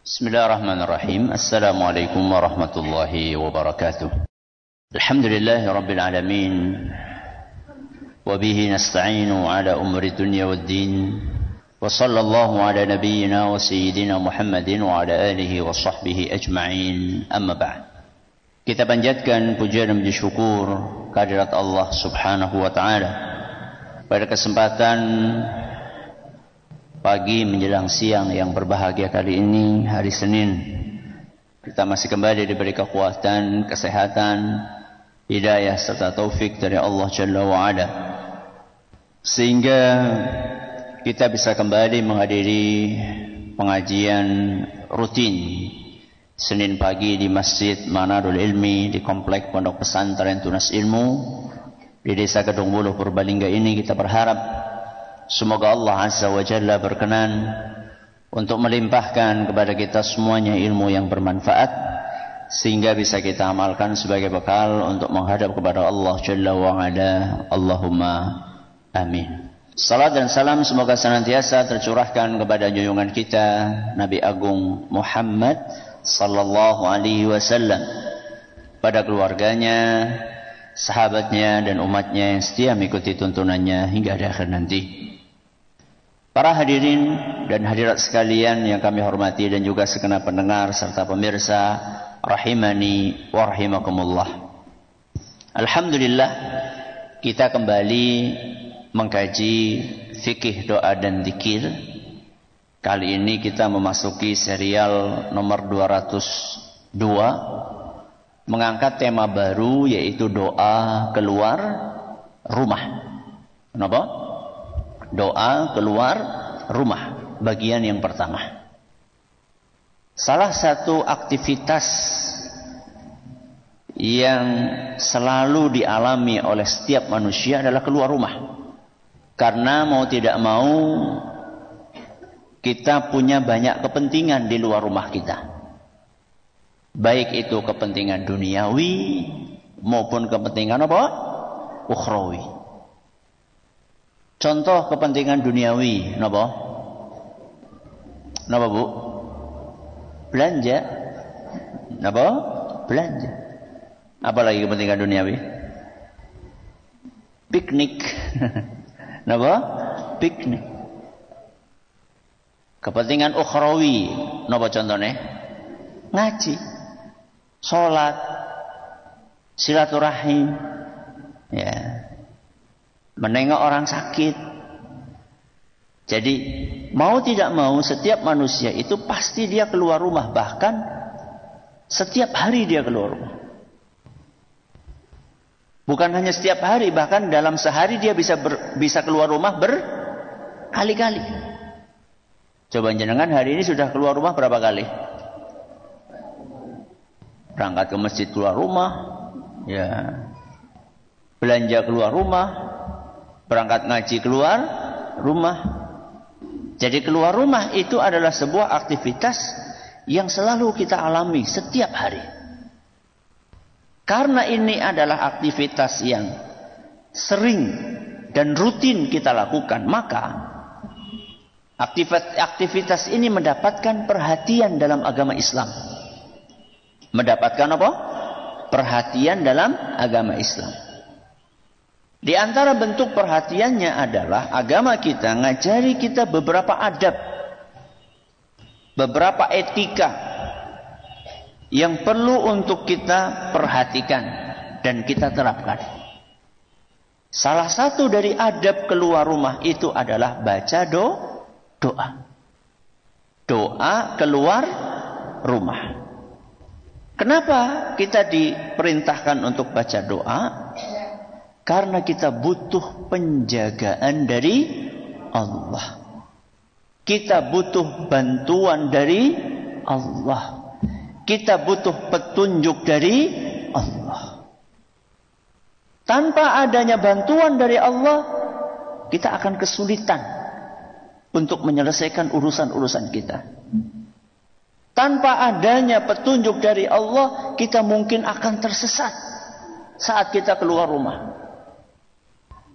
Bismillahirrahmanirrahim. Assalamualaikum warahmatullahi wabarakatuh. Alhamdulillahi rabbil alamin. Wa bihi nasta'inu ala umri dunya waddin. Wa sallallahu ala nabiyyina wa sayyidina Muhammadin wa ala alihi wa sahbihi ajma'in. Amma ba'd. Kita panjatkan pujian dan puji syukur kehadirat Allah Subhanahu wa taala pada kesempatan pagi menjelang siang yang berbahagia kali ini, hari Senin. Kita masih kembali diberi kekuatan, kesehatan, hidayah serta taufik dari Allah Jalla wa'ala, sehingga kita bisa kembali menghadiri pengajian rutin Senin pagi di Masjid Manarul Ilmi di Komplek Pondok Pesantren Tunas Ilmu di Desa Kedung Buluh, Purbalingga ini. Kita berharap semoga Allah Azza wa Jalla berkenan untuk melimpahkan kepada kita semuanya ilmu yang bermanfaat, sehingga bisa kita amalkan sebagai bekal untuk menghadap kepada Allah Jalla wa Ala. Allahumma amin. Salat dan salam semoga senantiasa tercurahkan kepada junjungan kita Nabi Agung Muhammad sallallahu alaihi wasallam, pada keluarganya, sahabatnya dan umatnya yang setia mengikuti tuntunannya hingga akhir nanti. Para hadirin dan hadirat sekalian yang kami hormati dan juga segenap pendengar serta pemirsa rahimani wa rahimakumullah. Alhamdulillah, kita kembali mengkaji fikih doa dan zikir. Kali ini kita memasuki serial nomor 202, mengangkat tema baru yaitu doa keluar rumah. Kenapa? Doa keluar rumah, bagian yang pertama. Salah satu aktivitas yang selalu dialami oleh setiap manusia adalah keluar rumah. Karena mau tidak mau kita punya banyak kepentingan di luar rumah kita. Baik itu kepentingan duniawi maupun kepentingan apa? Ukhrawi. Contoh kepentingan duniawi, napa? Napa, Bu? Belanja. Napa? Belanja. Apalagi kepentingan duniawi? Piknik. Napa? Piknik. Kepentingan ukhrawi, napa contohnya? Ngaji, salat, silaturahim, ya. Menengok orang sakit. Jadi mau tidak mau setiap manusia itu pasti dia keluar rumah. Bahkan setiap hari dia keluar rumah. Bukan hanya setiap hari, bahkan dalam sehari dia bisa keluar rumah berkali-kali. Coba jenengan hari ini sudah keluar rumah berapa kali? Berangkat ke masjid keluar rumah, ya. Belanja keluar rumah, berangkat ngaji keluar rumah. Jadi keluar rumah itu adalah sebuah aktivitas yang selalu kita alami setiap hari. Karena ini adalah aktivitas yang sering dan rutin kita lakukan, maka aktivitas ini mendapatkan perhatian dalam agama Islam. Mendapatkan apa? Perhatian dalam agama Islam. Di antara bentuk perhatiannya adalah agama kita ngajari kita beberapa adab, beberapa etika yang perlu untuk kita perhatikan dan kita terapkan. Salah satu dari adab keluar rumah itu adalah baca doa. Doa keluar rumah. Kenapa kita diperintahkan untuk baca doa? Karena kita butuh penjagaan dari Allah. Kita butuh bantuan dari Allah. Kita butuh petunjuk dari Allah. Tanpa adanya bantuan dari Allah, kita akan kesulitan untuk menyelesaikan urusan-urusan kita. Tanpa adanya petunjuk dari Allah, kita mungkin akan tersesat saat kita keluar rumah.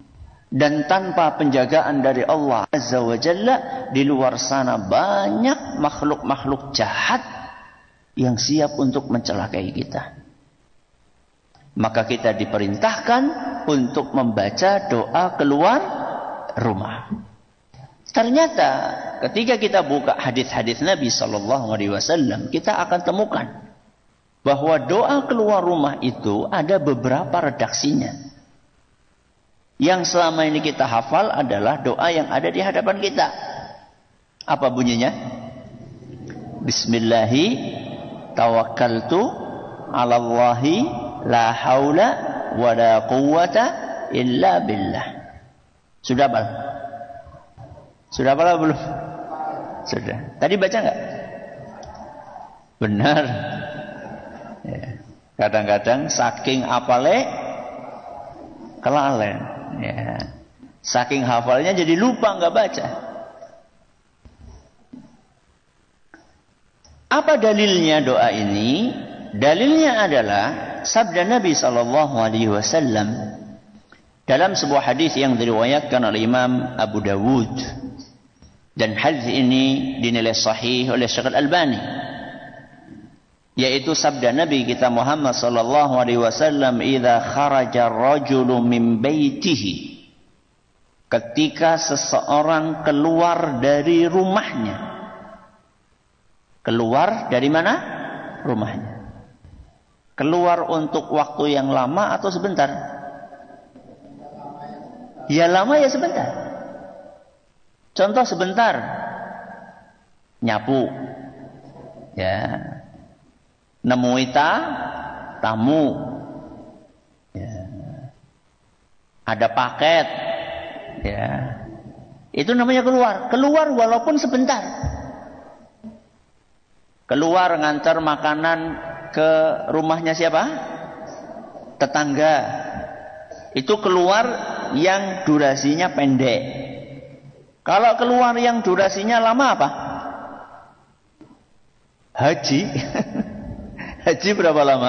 Dan tanpa penjagaan dari Allah Azza wa Jalla, di luar sana banyak makhluk-makhluk jahat yang siap untuk mencelakai kita. Maka kita diperintahkan untuk membaca doa keluar rumah. Ternyata ketika kita buka hadis-hadis Nabi SAW, kita akan temukan bahwa doa keluar rumah itu ada beberapa redaksinya. Yang selama ini kita hafal adalah doa yang ada di hadapan kita. Apa bunyinya? Bismillahi tawakkaltu ala Allahi la haula wa la quwwata illa billah. Sudah apa? Sudah apa belum? Sudah. Tadi baca enggak? Benar. Ya. Kadang-kadang saking apale kelalen. Ya. Saking hafalnya jadi lupa enggak baca. Apa dalilnya doa ini? Dalilnya adalah sabda Nabi SAW dalam sebuah hadis yang diriwayatkan oleh Imam Abu Dawud, dan hadis ini dinilai sahih oleh Syekh Al-Albani, yaitu sabda Nabi kita Muhammad SAW, "Idza kharaja ar-rajulu min baitihi," ketika seseorang keluar dari rumahnya. Keluar dari mana? Rumahnya. Keluar untuk waktu yang lama atau sebentar? Ya lama ya sebentar. Contoh sebentar. Nyapu. Ya. Nemui tamu. Ya. Ada paket. Ya. Itu namanya keluar. Keluar walaupun sebentar. Keluar ngantar makanan ke rumahnya siapa? Tetangga. Itu keluar yang durasinya pendek. Kalau keluar yang durasinya lama apa? Haji. Haji berapa lama?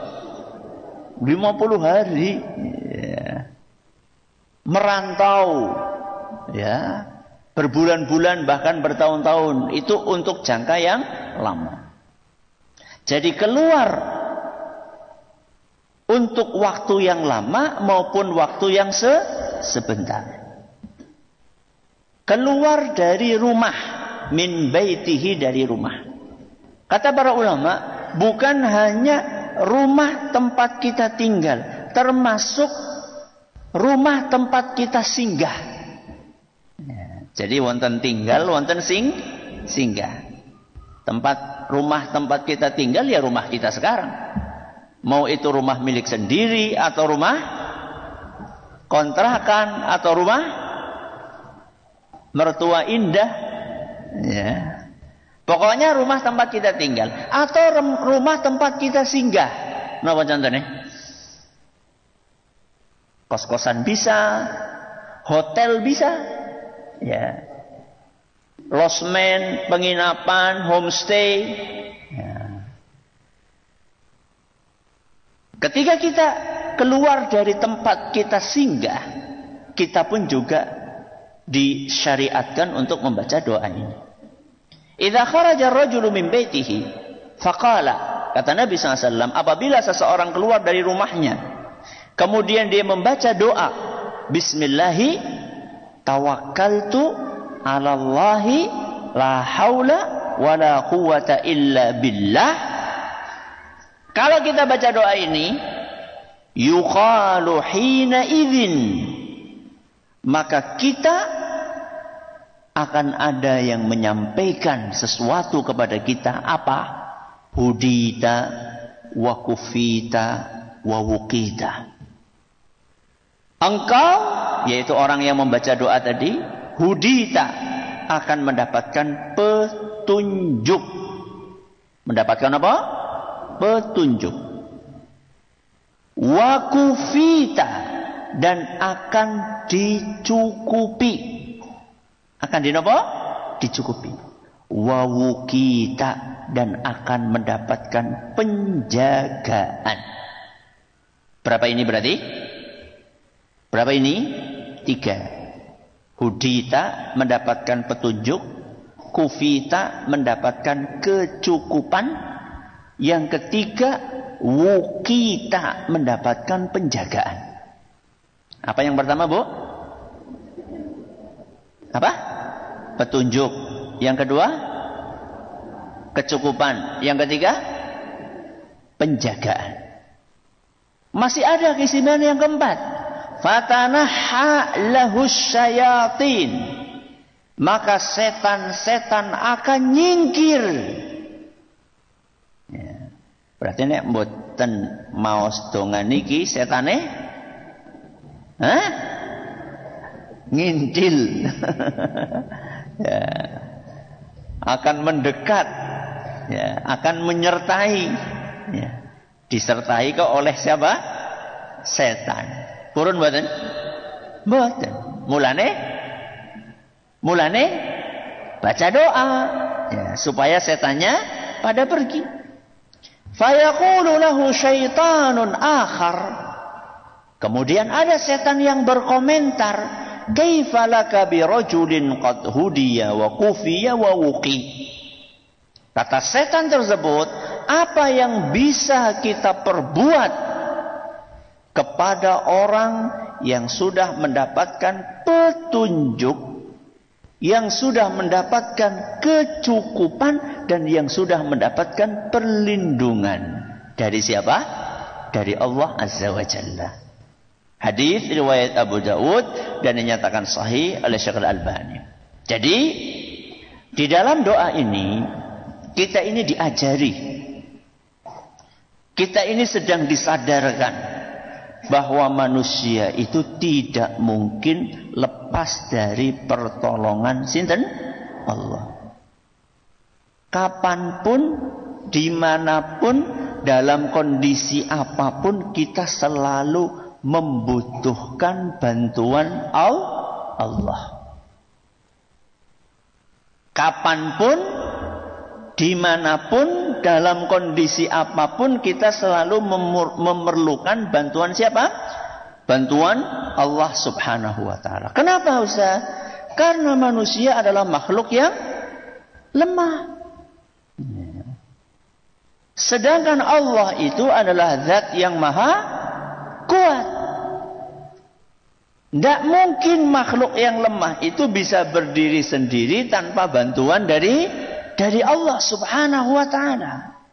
50 hari. Ya. Merantau. Ya. Berbulan-bulan bahkan bertahun-tahun. Itu untuk jangka yang lama. Jadi keluar untuk waktu yang lama maupun waktu yang sebentar. Keluar dari rumah, min baitihi, dari rumah. Kata para ulama, bukan hanya rumah tempat kita tinggal, termasuk rumah tempat kita singgah. Jadi wonten tinggal, wonten singgah. Rumah tempat kita tinggal ya rumah kita sekarang. Mau itu rumah milik sendiri atau rumah kontrakan atau rumah mertua indah. Ya. Pokoknya rumah tempat kita tinggal atau rumah tempat kita singgah. Napa contohnya? Kos-kosan bisa, hotel bisa. Ya. Losmen, penginapan, homestay. Ya. Ketika kita keluar dari tempat kita singgah, kita pun juga disyariatkan untuk membaca doa ini. Idza kharaja ar-rajulu min baitihi faqala, kata Nabi SAW, apabila seseorang keluar dari rumahnya, kemudian dia membaca doa, Bismillahi tawakkaltu ala Allahi la haula wa la quwwata illa billah. Kalau kita baca doa ini, yuqalu hina idzin, maka kita akan ada yang menyampaikan sesuatu kepada kita. Apa? Hudita wa kufita wa wuqita. Engkau, yaitu orang yang membaca doa tadi, hudita, akan mendapatkan petunjuk. Mendapatkan apa? Petunjuk. Wa kufita, dan akan dicukupi. Akan dicukupi. Wa wukita, dan akan mendapatkan penjagaan. Berapa ini berarti? Berapa ini? tiga. Hudita mendapatkan petunjuk, kufita mendapatkan kecukupan, yang ketiga wukita mendapatkan penjagaan. Apa yang pertama, Bu? Apa? Petunjuk. Yang kedua kecukupan. Yang ketiga penjagaan. Masih ada keistimewaan yang keempat. Fatanaha lahus syayatin, maka setan-setan akan nyingkir. Ya. Berarti nek mboten maos dongan niki setane ngintil. Ya. Akan mendekat, ya, akan menyertai, ya. Disertai kok oleh siapa? Setan. Purun mboten? Mboten. Mulane baca doa, ya, supaya setannya pada pergi. Fayaqulu lahu syaitanun akhar. Kemudian ada setan yang berkomentar, kaifa laka bi rajulin qad hudiya wa kufiya wa wuqi. Kata setan tersebut, apa yang bisa kita perbuat kepada orang yang sudah mendapatkan petunjuk, yang sudah mendapatkan kecukupan, dan yang sudah mendapatkan perlindungan. Dari siapa? Dari Allah Azza wa Jalla. Hadis riwayat Abu Dawud dan dinyatakan sahih oleh Syekh Al-Albani. Jadi di dalam doa ini kita ini diajari, kita ini sedang disadarkan bahwa manusia itu tidak mungkin lepas dari pertolongan sinten? Allah. Kapanpun, dimanapun, dalam kondisi apapun, kita selalu membutuhkan bantuan Allah. Kapanpun, dimanapun, dalam kondisi apapun, kita selalu memerlukan bantuan siapa? Bantuan Allah Subhanahu wa ta'ala. Kenapa Ustaz? Karena manusia adalah makhluk yang lemah. Sedangkan Allah itu adalah zat yang maha kuat. Tidak mungkin makhluk yang lemah itu bisa berdiri sendiri tanpa bantuan dari Allah Subhanahu wa ta'ala.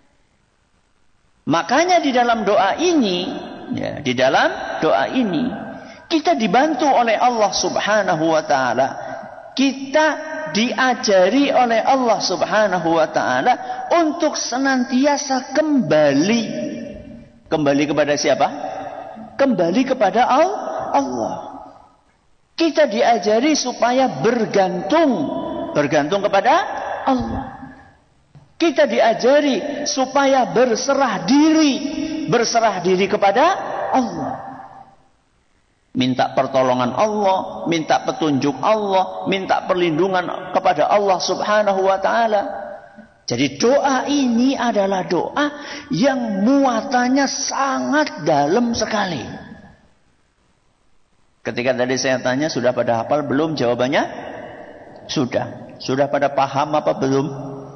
Makanya di dalam doa ini, ya, di dalam doa ini kita dibantu oleh Allah Subhanahu wa ta'ala. Kita diajari oleh Allah Subhanahu wa ta'ala untuk senantiasa kembali kepada siapa? Kembali kepada Allah. Kita diajari supaya bergantung kepada Allah. Kita diajari supaya berserah diri kepada Allah. Minta pertolongan Allah, minta petunjuk Allah, minta perlindungan kepada Allah Subhanahu wa ta'ala. Jadi doa ini adalah doa yang muatannya sangat dalam sekali. Ketika tadi saya tanya, sudah pada hafal belum? Jawabannya sudah. Sudah pada paham apa belum?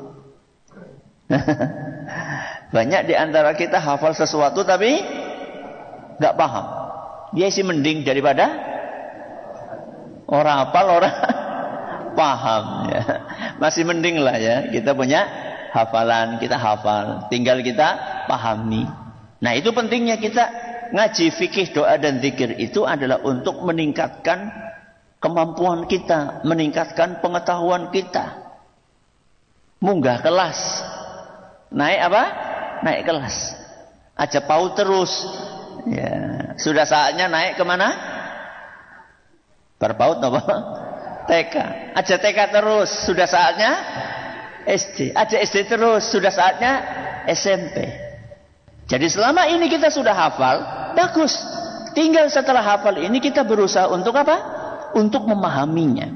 Banyak di antara kita hafal sesuatu tapi nggak paham. Dia sih mending daripada orang hafal orang paham. Ya. Masih mending lah ya. Kita punya hafalan, kita hafal, tinggal kita pahami. Nah itu pentingnya kita ngaji fikih, doa dan zikir itu adalah untuk meningkatkan kemampuan kita, meningkatkan pengetahuan kita. Munggah kelas. Naik apa? Naik kelas. Aja paut terus. Ya, sudah saatnya naik kemana? Berpaut apa? TK. Aja TK terus. Sudah saatnya SD. Aja SD terus. Sudah saatnya SMP. Jadi selama ini kita sudah hafal, bagus. Tinggal setelah hafal ini kita berusaha untuk apa? Untuk memahaminya.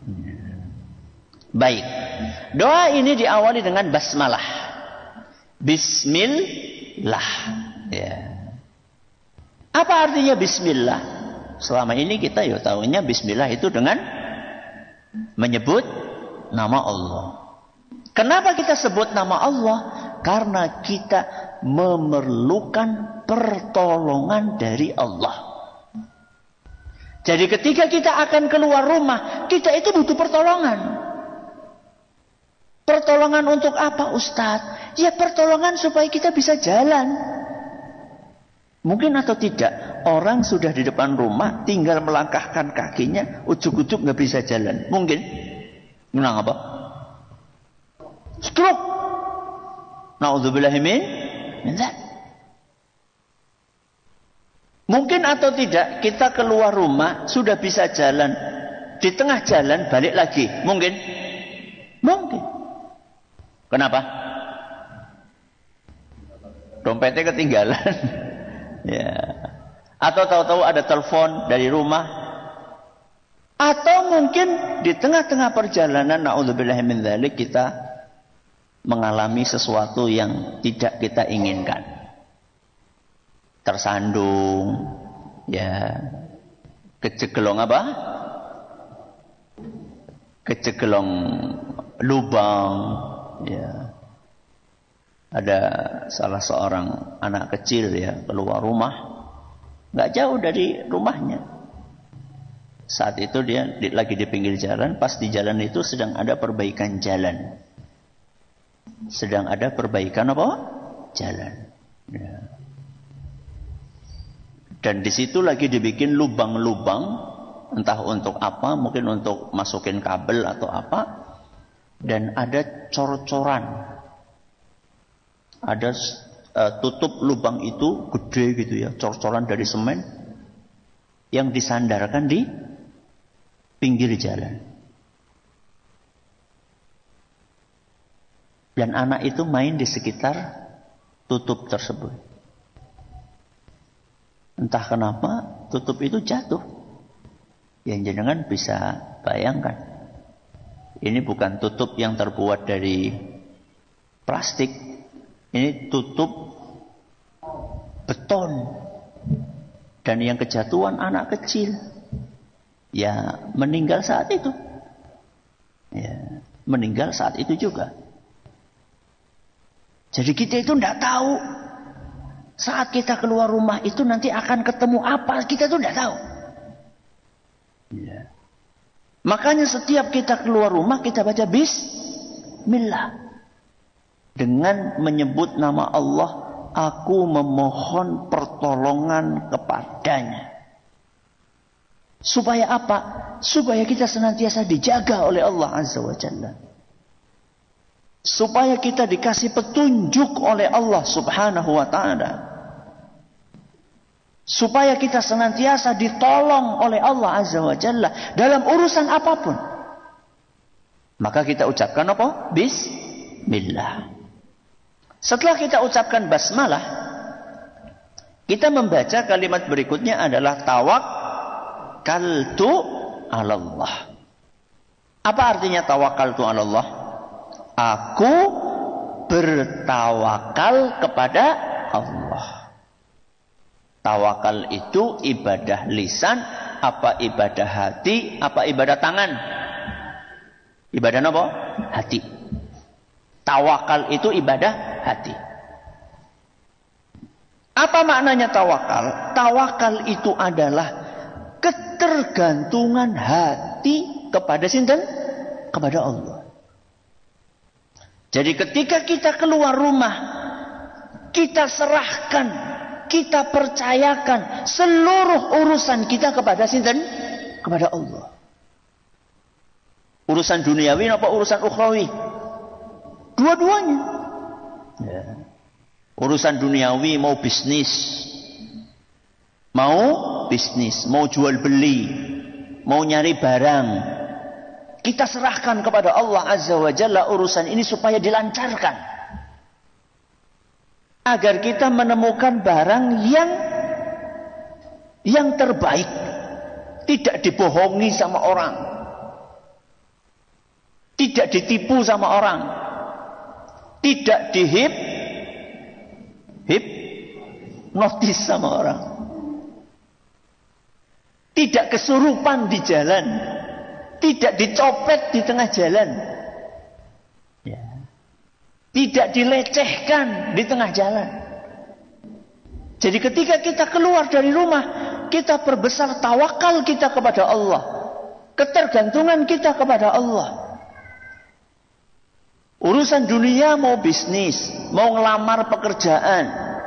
Baik. Doa ini diawali dengan basmalah. Bismillah. Ya. Apa artinya bismillah? Selama ini kita ya tahunya bismillah itu dengan menyebut nama Allah. Kenapa kita sebut nama Allah? Karena kita memerlukan pertolongan dari Allah. Jadi ketika kita akan keluar rumah, kita itu butuh pertolongan. Pertolongan untuk apa, Ustadz? Ya pertolongan supaya kita bisa jalan. Mungkin atau tidak, orang sudah di depan rumah, tinggal melangkahkan kakinya, ujuk-ujuk nggak bisa jalan. Mungkin. Menang apa? Stroke. Na'udzubillahi min dzalik. Mungkin atau tidak, kita keluar rumah, sudah bisa jalan. Di tengah jalan, balik lagi. Mungkin. Mungkin. Kenapa? Dompetnya ketinggalan. Ya. Atau tahu-tahu ada telepon dari rumah. Atau mungkin di tengah-tengah perjalanan, na'udzubillahi min dzalik, kita mengalami sesuatu yang tidak kita inginkan. Tersandung, ya, kecegelong apa? Kecegelong lubang, ya. Ada salah seorang anak kecil ya keluar rumah, nggak jauh dari rumahnya. Saat itu dia lagi di pinggir jalan, pas di jalan itu sedang ada perbaikan jalan. Sedang ada perbaikan apa? Jalan. Ya. Dan di situ lagi dibikin lubang-lubang, entah untuk apa, mungkin untuk masukin kabel atau apa. Dan ada cor-coran. Ada tutup lubang itu gede gitu ya, cor-coran dari semen yang disandarkan di pinggir jalan. Dan anak itu main di sekitar tutup tersebut. Entah kenapa tutup itu jatuh. Yang jenengan bisa bayangkan. Ini bukan tutup yang terbuat dari plastik. Ini tutup beton. Dan yang kejatuhan anak kecil. Ya meninggal saat itu. Ya, meninggal saat itu juga. Jadi kita itu tidak tahu. Saat kita keluar rumah itu nanti akan ketemu apa. Kita itu tidak tahu. Ya. Makanya setiap kita keluar rumah kita baca bismillah. Dengan menyebut nama Allah. Aku memohon pertolongan kepadanya. Supaya apa? Supaya kita senantiasa dijaga oleh Allah Azza wa Jalla. Supaya kita dikasih petunjuk oleh Allah Subhanahu wa ta'ala. Supaya kita senantiasa ditolong oleh Allah Azza wa Jalla dalam urusan apapun. Maka kita ucapkan apa? Bismillah. Setelah kita ucapkan basmalah, kita membaca kalimat berikutnya adalah tawakkaltu 'alallah. Apa artinya tawakkaltu 'alallah? Aku bertawakal kepada Allah. Tawakal itu ibadah lisan, apa ibadah hati, apa ibadah tangan? Ibadah apa? Hati. Tawakal itu ibadah hati. Apa maknanya tawakal? Tawakal itu adalah ketergantungan hati kepada sinten? Kepada Allah. Jadi ketika kita keluar rumah, kita serahkan, kita percayakan seluruh urusan kita kepada sinten? Kepada Allah. Urusan duniawi apa urusan ukhrawi? Dua-duanya. Ya. Urusan duniawi mau bisnis. Mau jual beli, mau nyari barang. Kita serahkan kepada Allah Azza wa Jalla urusan ini supaya dilancarkan. Agar kita menemukan barang yang terbaik. Tidak dibohongi sama orang. Tidak ditipu sama orang. Tidak dihipnotis sama orang. tidak kesurupan di jalan, tidak dicopet di tengah jalan, ya. Tidak dilecehkan di tengah jalan. Jadi ketika kita keluar dari rumah, kita perbesar tawakal kita kepada Allah, ketergantungan kita kepada Allah. Urusan dunia mau bisnis, mau ngelamar pekerjaan,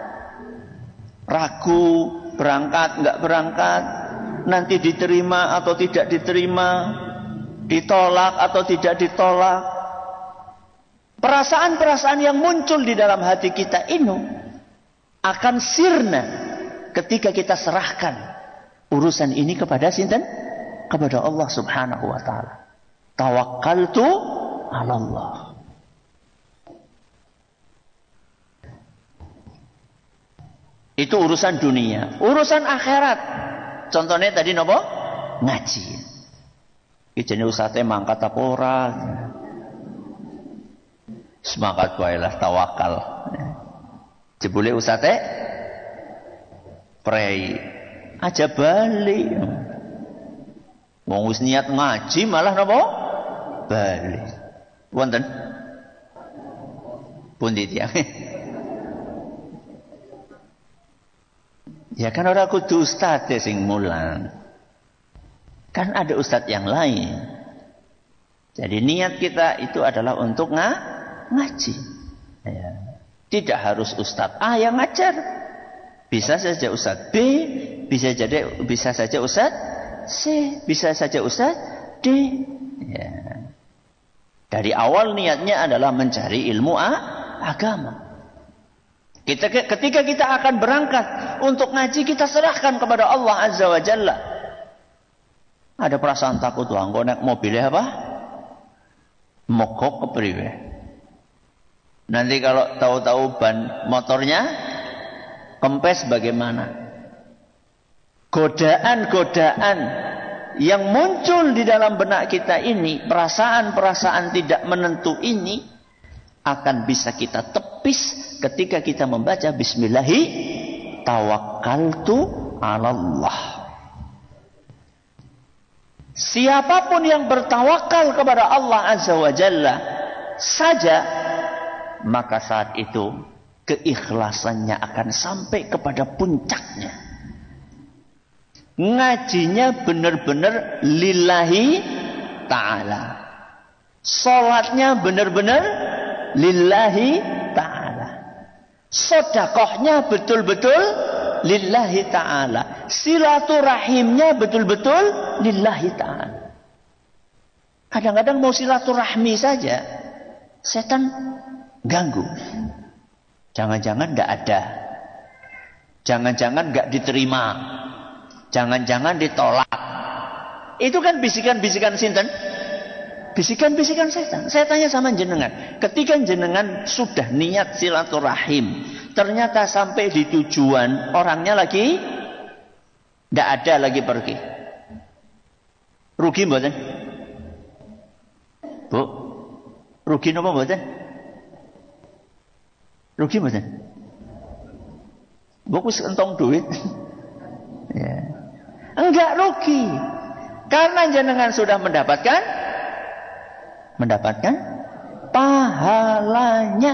ragu, berangkat, enggak berangkat, nanti diterima atau tidak diterima, ditolak atau tidak ditolak. Perasaan-perasaan yang muncul di dalam hati kita ini akan sirna ketika kita serahkan urusan ini kepada sinten? Kepada Allah Subhanahu wa taala. Tawakkaltu 'ala Allah. Itu urusan dunia. Urusan akhirat. Contohnya tadi nopo? Ngaji. Ijene usate mangkat apa ora? Semangat wae lah tawakal. Jebule usate prei aja balik. Wong wis niat ngaji malah nopo? Balik. Wonten? Pundi tiyang? Ya kan ora kudu ustaz sing mulang. Kan ada ustaz yang lain. Jadi niat kita itu adalah untuk ngaji. Ya. Tidak harus ustaz A yang ngajar. Bisa saja ustaz B, bisa saja ustaz C, bisa saja ustaz D. Ya. Dari awal niatnya adalah mencari ilmu agama. Ketika kita akan berangkat untuk ngaji, kita serahkan kepada Allah Azza wa Jalla. Ada perasaan takut, wah, engko nek mobilnya apa? Mogok kepriwe. Nanti kalau tahu-tahu ban motornya kempes bagaimana? Godaan-godaan yang muncul di dalam benak kita ini, perasaan-perasaan tidak menentu ini akan bisa kita tepis ketika kita membaca Bismillahi tawakkaltu 'ala Allah. Siapapun yang bertawakal kepada Allah Azza wa Jalla saja, maka saat itu keikhlasannya akan sampai kepada puncaknya. Ngajinya benar-benar lillahi ta'ala. Salatnya benar-benar lillahi ta'ala. Sedekahnya betul-betul lillahi ta'ala. Silaturahimnya betul-betul lillahi ta'ala. Kadang-kadang mau silaturahmi saja, setan ganggu. Jangan-jangan enggak ada. Jangan-jangan enggak diterima. Jangan-jangan ditolak. Itu kan bisikan-bisikan sinten? Bisikan-bisikan setan. Saya tanya sama jenengan, ketika jenengan sudah niat silaturahim, ternyata sampai di tujuan orangnya lagi tidak ada lagi pergi, rugi mboten? Bu, rugi napa mboten? Rugi mboten? Bu wis entong duit. Ya. Enggak rugi, karena jenengan sudah mendapatkan pahalanya.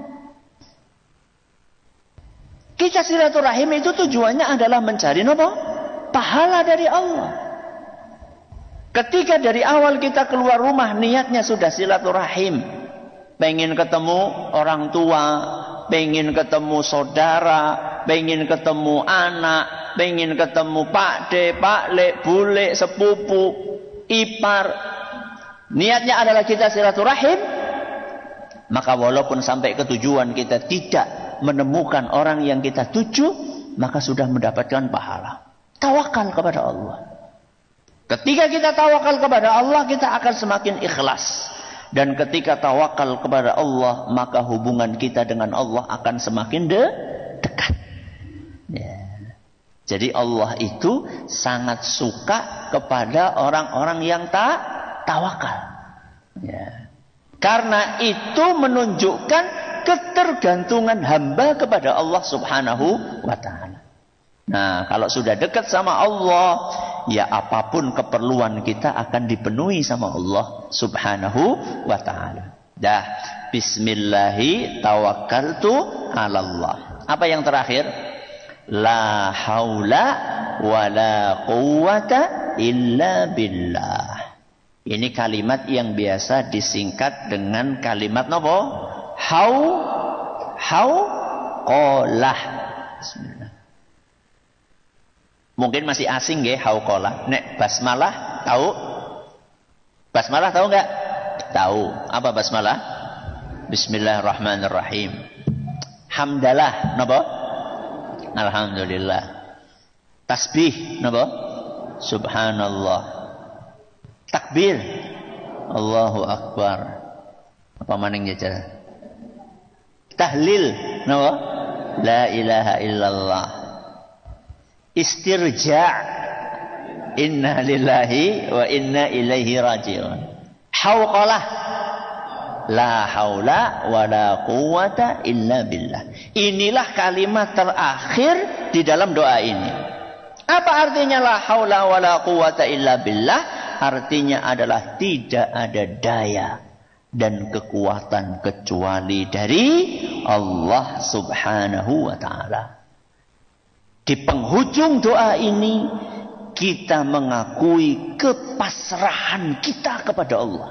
Kita silaturahim itu tujuannya adalah mencari apa? Pahala dari Allah. Ketika dari awal kita keluar rumah niatnya sudah silaturahim, pengen ketemu orang tua, pengen ketemu saudara, pengen ketemu anak, pengen ketemu Pak De, Pak Le, bule, sepupu, ipar. Niatnya adalah kita silaturahim, maka walaupun sampai ke tujuan kita tidak menemukan orang yang kita tuju, maka sudah mendapatkan pahala. Tawakal kepada Allah. Ketika kita tawakal kepada Allah, kita akan semakin ikhlas. Dan ketika tawakal kepada Allah, maka hubungan kita dengan Allah akan semakin dekat. Ya. Jadi Allah itu sangat suka kepada orang-orang yang tawakal. Ya. Karena itu menunjukkan ketergantungan hamba kepada Allah Subhanahu wa ta'ala. Nah, kalau sudah dekat sama Allah, ya apapun keperluan kita akan dipenuhi sama Allah Subhanahu wa ta'ala. Dah, bismillahi tawakkaltu 'alallah. Apa yang terakhir? La haula wala quwwata illa billah. Ini kalimat yang biasa disingkat dengan kalimat nopo? Hauqalah. Bismillah. Mungkin masih asing nggih hauqalah. Nek basmalah tahu? Basmalah tahu enggak? Tahu. Apa basmalah? Bismillahirrahmanirrahim. Hamdalah napa? Alhamdulillah. Tasbih napa? Subhanallah. Takbir. Allahu akbar. Apa maning jajal? Tahlil napa? La ilaha illallah. Istirja'. Inna lillahi wa inna ilaihi raji'un. Hauqalah. La haula wa la quwwata illa billah. Inilah kalimat terakhir di dalam doa ini. Apa artinya la haula wa la quwwata illa billah? Artinya adalah tidak ada daya dan kekuatan kecuali dari Allah Subhanahu wa ta'ala. Di penghujung doa ini kita mengakui kepasrahan kita kepada Allah.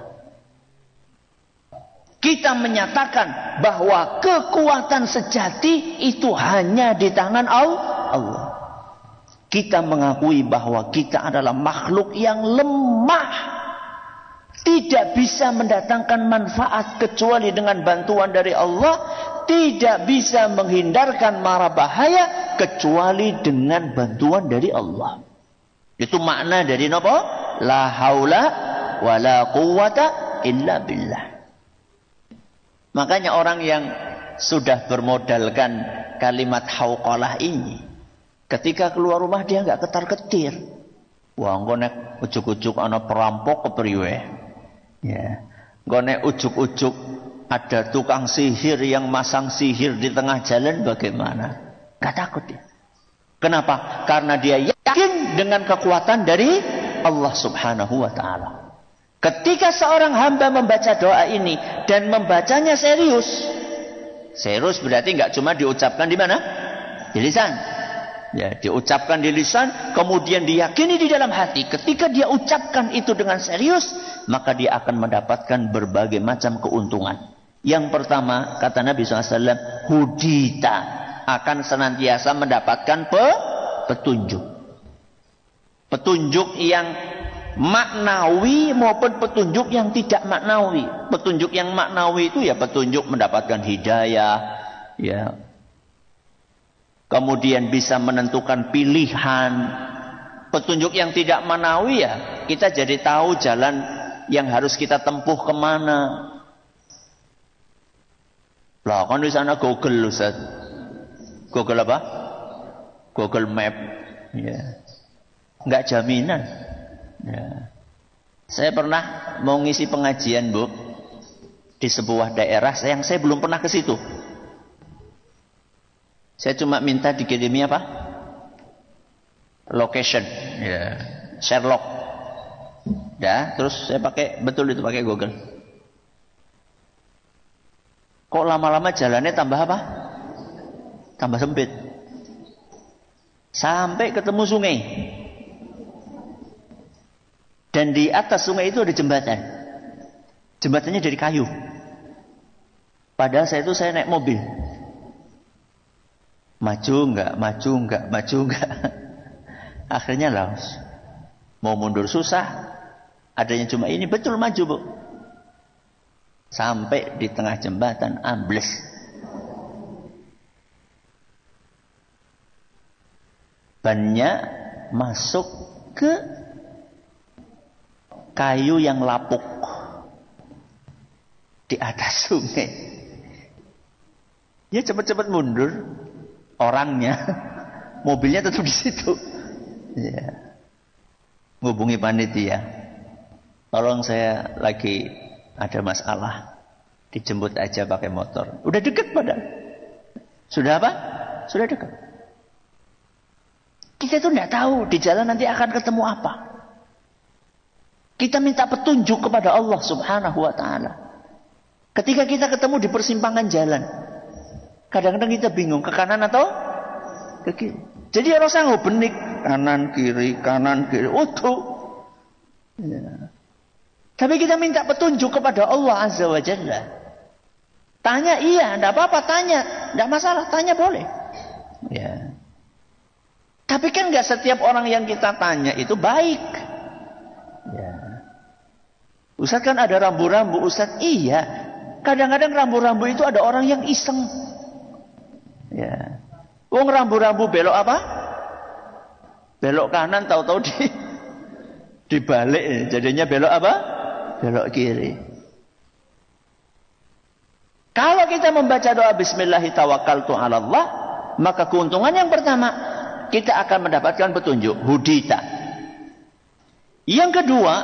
Kita menyatakan bahwa kekuatan sejati itu hanya di tangan Allah. Kita mengakui bahwa kita adalah makhluk yang lemah. Tidak bisa mendatangkan manfaat kecuali dengan bantuan dari Allah. Tidak bisa menghindarkan mara bahaya kecuali dengan bantuan dari Allah. Itu makna dari apa? La haula wa la quwwata illa billah. Makanya orang yang sudah bermodalkan kalimat hauqalah ini, ketika keluar rumah dia enggak ketar-ketir. Wah, engko nek ujuk-ujuk ana perampok kepriwe. Ya. Engko nek ujuk-ujuk ada tukang sihir yang masang sihir di tengah jalan bagaimana? Enggak takut dia. Kenapa? Karena dia yakin dengan kekuatan dari Allah Subhanahu wa ta'ala. Ketika seorang hamba membaca doa ini dan membacanya serius. Serius berarti enggak cuma diucapkan di mana? Di lisan. Ya, diucapkan di lisan, kemudian diyakini di dalam hati. Ketika dia ucapkan itu dengan serius, maka dia akan mendapatkan berbagai macam keuntungan. Yang pertama, kata Nabi SAW, hudita, akan senantiasa mendapatkan petunjuk. Petunjuk yang maknawi maupun petunjuk yang tidak maknawi. Petunjuk yang maknawi itu ya petunjuk mendapatkan hidayah, ya. Kemudian bisa menentukan pilihan. Petunjuk yang tidak maknawi ya, kita jadi tahu jalan yang harus kita tempuh kemana. Lah kan di sana Google, Ustaz. Google apa? Google Map. Ya. Enggak jaminan. Ya. Saya pernah mau ngisi pengajian, Bu, di sebuah daerah yang saya belum pernah ke situ. Saya cuma minta dikirimi apa? Location, ya. Sherlock. Ya, terus saya pakai betul itu pakai Google. Kok lama-lama jalannya tambah apa? Tambah sempit. Sampai ketemu sungai. Dan di atas sungai itu ada jembatan. Jembatannya dari kayu. Padahal saya naik mobil. Maju enggak. Akhirnya laos. Mau mundur susah. Adanya cuma ini, betul maju, Bu. Sampai di tengah jembatan ambles. Bannya masuk ke kayu yang lapuk di atas sungai. Ya cepat-cepat mundur orangnya, mobilnya tetap di situ. Ya. Ngubungi panitia, tolong saya lagi ada masalah, dijemput aja pakai motor. Udah deket padahal. Sudah apa? Sudah dekat. Kita itu tidak tahu di jalan nanti akan ketemu apa. Kita minta petunjuk kepada Allah Subhanahu wa taala. Ketika kita ketemu di persimpangan jalan, kadang-kadang kita bingung ke kanan atau ke kiri. Jadi orang sanggup benik kanan kiri. Utuh. Ya. Tapi kita minta petunjuk kepada Allah Azza wa Jalla. Tanya iya, tidak apa-apa tanya, tidak masalah, tanya boleh. Ya. Tapi kan nggak setiap orang yang kita tanya itu baik. Ya. Ustaz kan ada rambu-rambu, Ustaz iya. Kadang-kadang rambu-rambu itu ada orang yang iseng. Ya. Wong rambu-rambu belok apa? Belok kanan, tahu-tahu dibalik, jadinya belok apa? Belok kiri. Kalau kita membaca doa Bismillahirrahmanirrahim, maka keuntungan yang pertama, kita akan mendapatkan petunjuk, hudita. Yang kedua,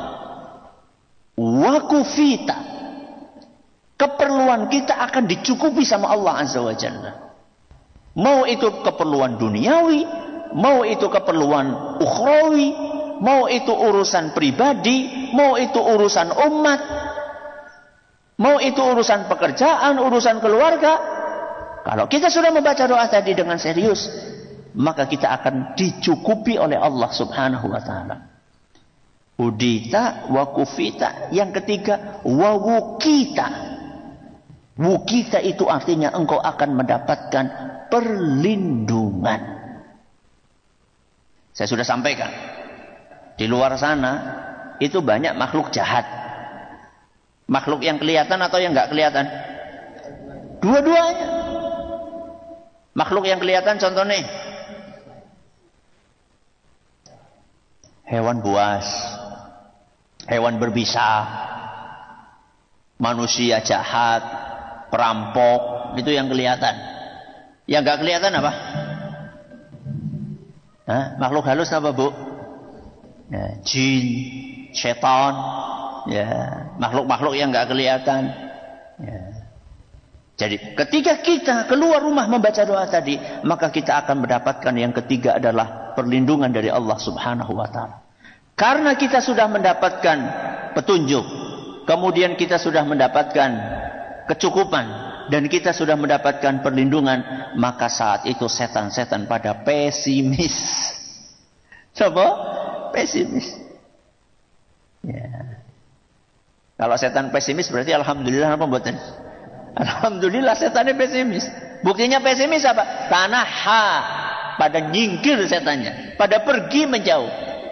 wakufita. Keperluan kita akan dicukupi sama Allah Azza wa Jalla. Mau itu keperluan duniawi, mau itu keperluan ukhrawi, mau itu urusan pribadi, mau itu urusan umat, mau itu urusan pekerjaan, urusan keluarga. Kalau kita sudah membaca doa tadi dengan serius, maka kita akan dicukupi oleh Allah Subhanahu wa taala. Hudita wa kufita. Yang ketiga, wa wukita. Wukita itu artinya engkau akan mendapatkan perlindungan. Saya sudah sampaikan, di luar sana itu banyak makhluk jahat. Makhluk yang kelihatan atau yang nggak kelihatan? Dua-duanya. Makhluk yang kelihatan contohnya hewan buas, hewan berbisa, manusia jahat, perampok, itu yang kelihatan. Yang nggak kelihatan apa? Makhluk halus apa, Bu? Ya, jin, setan, ya, makhluk-makhluk yang nggak kelihatan. Ya. Jadi ketika kita keluar rumah membaca doa tadi, maka kita akan mendapatkan yang ketiga adalah perlindungan dari Allah Subhanahu wa taala. Karena kita sudah mendapatkan petunjuk, kemudian kita sudah mendapatkan kecukupan, dan kita sudah mendapatkan perlindungan, maka saat itu setan-setan pada pesimis. Coba pesimis. Ya. Kalau setan pesimis berarti alhamdulillah apa buatan? Alhamdulillah setannya pesimis. Buktinya pesimis apa? Tanaha, pada nyingkir setannya, pada pergi menjauh.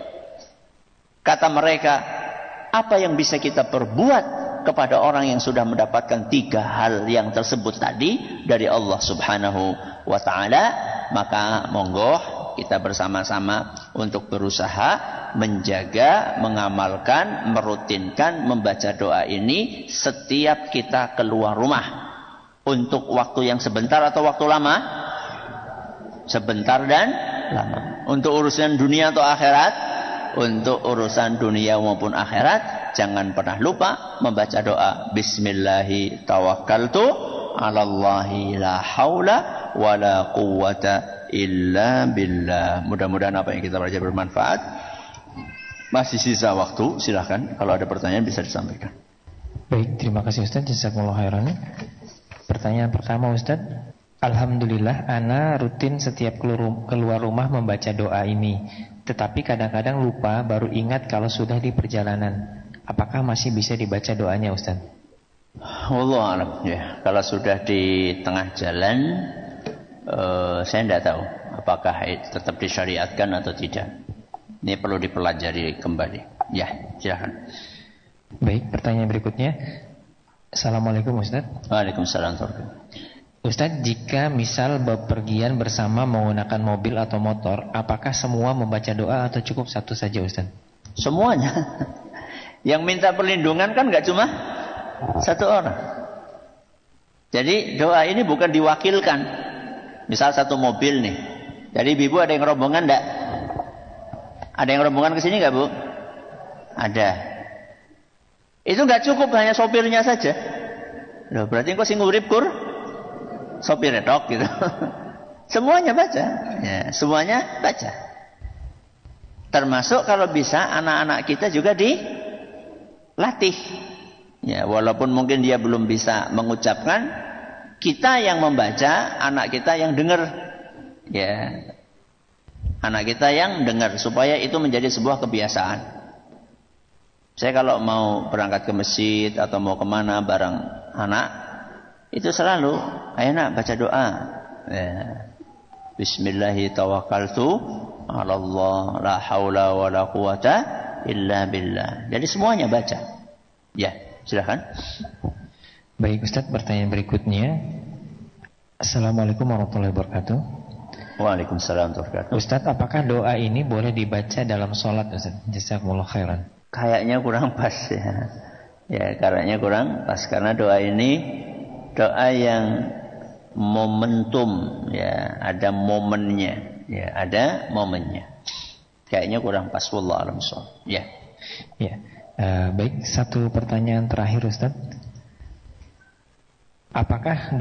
Kata mereka, apa yang bisa kita perbuat kepada orang yang sudah mendapatkan tiga hal yang tersebut tadi dari Allah Subhanahu wa taala? Maka monggo kita bersama-sama untuk berusaha menjaga, mengamalkan, merutinkan membaca doa ini setiap kita keluar rumah. Untuk waktu yang sebentar atau waktu lama? Sebentar dan lama. Untuk urusan dunia atau akhirat? Untuk urusan dunia maupun akhirat, jangan pernah lupa membaca doa Bismillahi tawakkaltu 'alallahi la haula wala quwwata illa billah. Mudah-mudahan apa yang kita baca bermanfaat. Masih sisa waktu, silakan kalau ada pertanyaan bisa disampaikan. Baik, terima kasih Ustaz, jazakumullah khairan. Pertanyaan pertama Ustaz, alhamdulillah ana rutin setiap keluar rumah membaca doa ini, tetapi kadang-kadang lupa, baru ingat kalau sudah di perjalanan. Apakah masih bisa dibaca doanya Ustaz? Wallahu a'lam. Ya, kalau sudah di tengah jalan, saya tidak tahu apakah tetap disyariatkan atau tidak. Ini perlu dipelajari kembali. Ya, silakan. Baik, pertanyaan berikutnya. Assalamualaikum Ustaz. Waalaikumsalam. Ustaz, jika misal bepergian bersama menggunakan mobil atau motor, apakah semua membaca doa atau cukup satu saja Ustaz? Semuanya. Yang minta perlindungan kan nggak cuma satu orang. Jadi doa ini bukan diwakilkan. Misal satu mobil nih. Jadi ibu ada yang rombongan enggak? Ada yang rombongan ke sini enggak, Bu? Ada. Itu enggak cukup hanya sopirnya saja. Loh, berarti engko sing urip kur sopir tok gitu. Semuanya baca. Ya, semuanya baca. Termasuk kalau bisa anak-anak kita juga dilatih. Ya, walaupun mungkin dia belum bisa mengucapkan, kita yang membaca, anak kita yang dengar. Ya. Anak kita yang dengar supaya itu menjadi sebuah kebiasaan. Saya kalau mau berangkat ke masjid atau mau kemana bareng anak, itu selalu, ayo nak baca doa. Ya. Bismillahirrahmanirrahim. La haula wa la quwata illa billah. Jadi semuanya baca. Ya, silakan. Baik Ustaz, pertanyaan berikutnya. Assalamualaikum warahmatullahi wabarakatuh. Waalaikumsalam warahmatullahi wabarakatuh. Ustaz, apakah doa ini boleh dibaca dalam sholat Ustaz? Jazakumullah khairan. Kayaknya kurang pas ya. Ya, kayaknya kurang pas karena doa ini doa yang momentum ya, ada momennya. Ya, ada momennya. Kayaknya kurang pas, wallahu a'lam bishawab. Ya. Ya. Baik, satu pertanyaan terakhir Ustaz. Apakah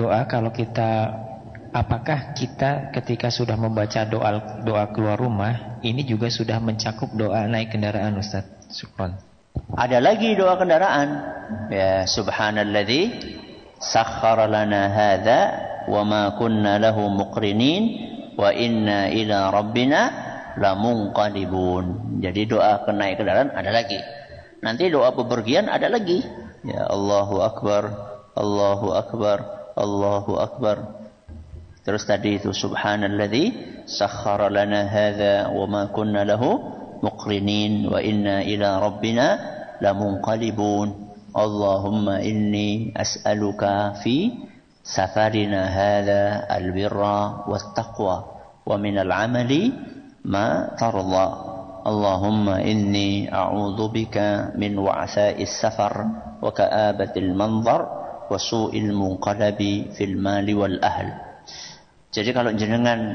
kita ketika sudah membaca doa keluar rumah ini juga sudah mencakup doa naik kendaraan Ustaz? Syukran. Ada lagi doa kendaraan. Ya, subhanalladzi sakhkhara lana hadza wa ma kunna lahu muqrinin wa inna ila rabbina lamunqalibun. Jadi doa naik kendaraan ada lagi. Nanti doa bepergian ada lagi. Ya, Allahu akbar, Allahu akbar, Allahu akbar. Terus tadi itu subhanalladzi sakhkhara lana hadza wa ma kunna lahu muqrinin wa inna ila rabbina lamunqalibun. Allahumma inni as'aluka fi safarina hadza albirra wattaqwa wa minal amali ma tarda. Allahumma inni a'udzu bika min wa'sa'is safar wa ka'abatil manzar wa su'il munqalabi fil mali wal ahl. Jadi kalau jenengan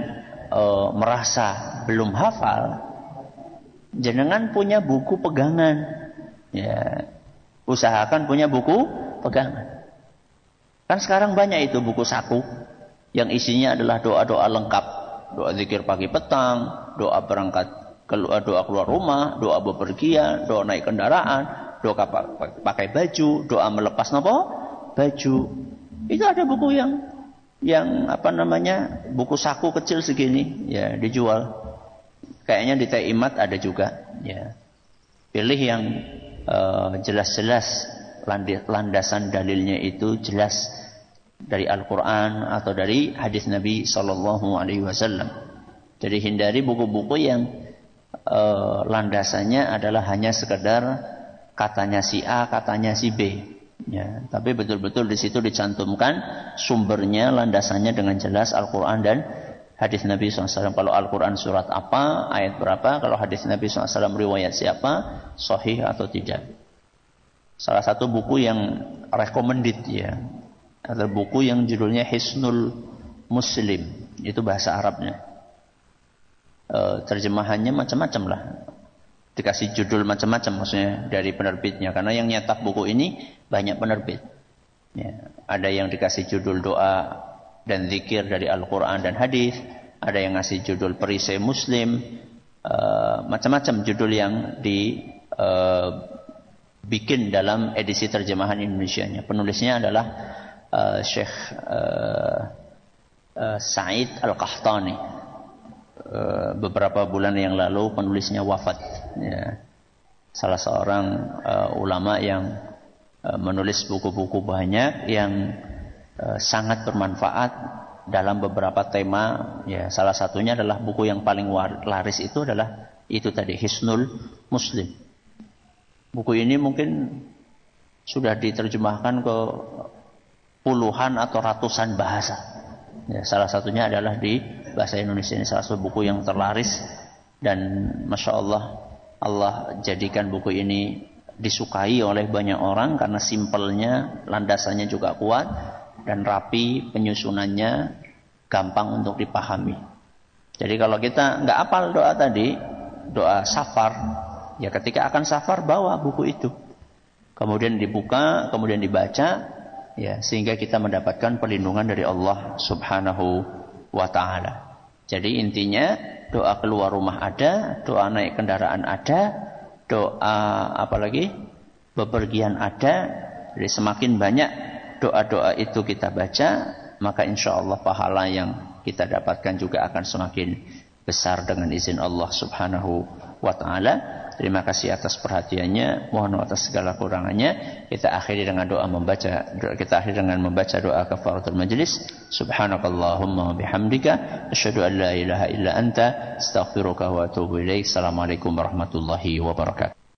merasa belum hafal, jenengan punya buku pegangan. Ya, usahakan punya buku pegangan. Kan sekarang banyak itu buku saku yang isinya adalah doa-doa lengkap, doa zikir pagi petang, doa berangkat doa keluar rumah, doa bepergian, doa naik kendaraan, doa pakai baju, doa melepas baju. Itu ada buku yang buku saku kecil segini ya dijual. Kayaknya di Taimat ada juga ya. Pilih yang jelas-jelas landasan dalilnya itu jelas dari Al-Qur'an atau dari hadis Nabi sallallahu alaihi wasallam. Jadi hindari buku-buku yang landasannya adalah hanya sekedar katanya si A, katanya si B. Ya, tapi betul-betul di situ dicantumkan sumbernya, landasannya dengan jelas Al-Quran dan hadis Nabi SAW. Kalau Al-Quran surat apa, ayat berapa, kalau hadis Nabi SAW riwayat siapa, sahih atau tidak. Salah satu buku yang recommended ya, ada buku yang judulnya Hisnul Muslim, itu bahasa Arabnya. Terjemahannya macam-macam lah, dikasih judul macam-macam maksudnya dari penerbitnya, karena yang nyetak buku ini banyak penerbit ya. Ada yang dikasih judul doa dan zikir dari Al-Quran dan hadis, ada yang ngasih judul perisai Muslim, macam-macam judul yang dibikin dalam edisi terjemahan Indonesianya. Penulisnya adalah Syekh Said Al-Qahtani. Beberapa bulan yang lalu penulisnya wafat ya. Salah seorang ulama yang menulis buku-buku banyak yang sangat bermanfaat dalam beberapa tema ya. Salah satunya adalah buku yang paling laris itu adalah itu tadi, Hisnul Muslim. Buku ini mungkin sudah diterjemahkan ke puluhan atau ratusan bahasa ya. Salah satunya adalah di bahasa Indonesia. Ini salah satu buku yang terlaris dan Masya Allah, Allah jadikan buku ini disukai oleh banyak orang karena simpelnya, landasannya juga kuat dan rapi, penyusunannya gampang untuk dipahami. Jadi kalau kita nggak hafal doa tadi, doa safar, ya ketika akan safar bawa buku itu, kemudian dibuka, kemudian dibaca, ya sehingga kita mendapatkan perlindungan dari Allah Subhanahu wa Ta'ala. Jadi intinya doa keluar rumah ada, doa naik kendaraan ada, doa apalagi bepergian ada. Jadi semakin banyak doa-doa itu kita baca, maka insya Allah pahala yang kita dapatkan juga akan semakin besar dengan izin Allah Subhanahu wa ta'ala. Terima kasih atas perhatiannya. Mohon atas segala kurangannya. Kita akhiri dengan membaca doa kafaratul majlis. Subhanakallahumma bihamdika asyhadu an la ilaha illa anta astaghfiruka wa atubu ilaik. Assalamualaikum warahmatullahi wabarakatuh.